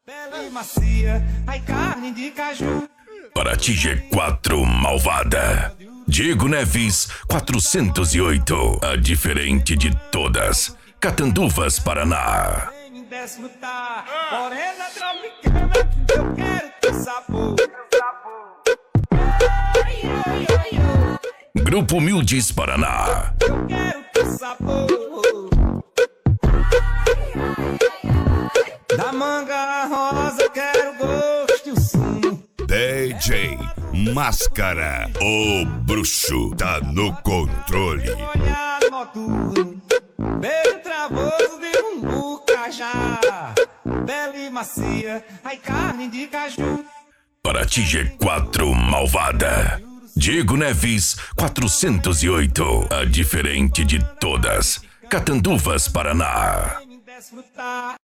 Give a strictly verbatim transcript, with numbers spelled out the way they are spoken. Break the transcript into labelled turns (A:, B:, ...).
A: Bela e macia, ai carne de caju.
B: Paraty G quatro malvada. Diego Neves quatrocentos e oito, a diferente de todas. Catanduvas, Paraná.
A: Em décimo tá, morena tropicana, eu quero teu sabor.
B: Grupo Humildes, Paraná.
A: Eu quero teu sabor. Da manga rosa quero gosto e o sim.
C: D J Máscara, o bruxo tá no controle.
A: Olhar noturno, beijo travoso de um cajá. Bela e macia, ai carne de caju.
B: Paraty G quatro malvada. Diego Neves quatrocentos e oito, a diferente de todas. Catanduvas, Paraná.
A: Em décimo tá.